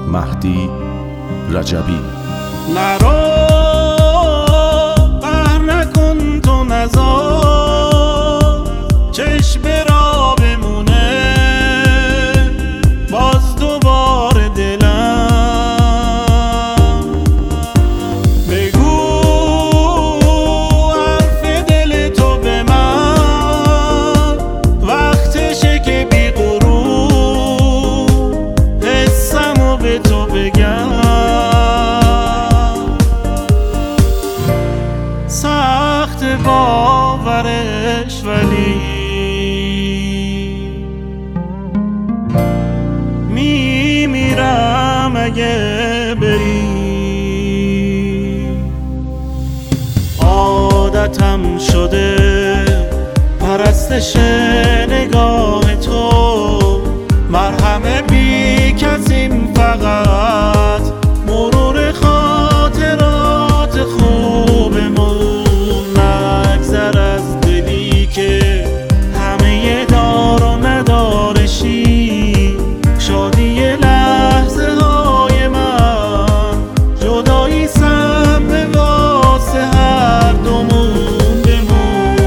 مهدی رجبی. نرو قهر نکن تو نزار چشم را بمونه باز دوباره دلم بگو حرف دل تو به من وقتشه که بی غرور حسمو به تو بگم. سخت باورش ولی میمیرم اگه بری. عادتم شده پرستش نگاه تو، مرهم بی کسیم فقط مرور خاطرات خوبمون. نگذر از دلی که همه دار و ندارشی، شادی لحظه های من جدایی سم واسه هر دومون بمون.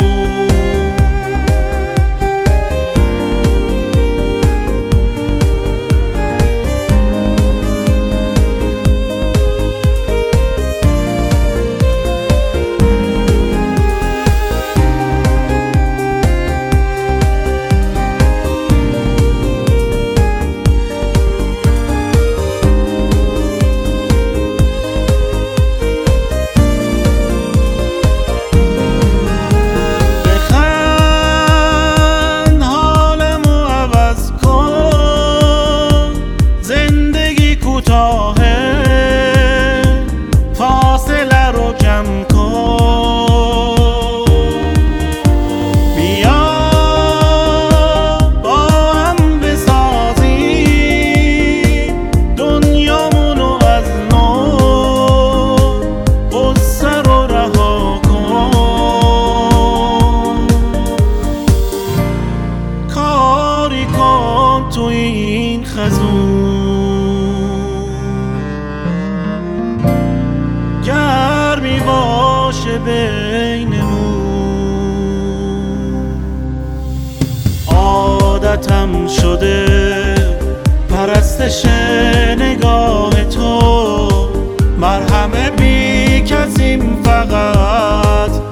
فاصله رو کم کن، بیا با هم بسازیم دنیامونو از نو، غصه رو رها کن. کاری کن تو این خزون گرمی باشه بینمون. عادتم شده پرستش نگاه تو، مرهم بی کسیم فقط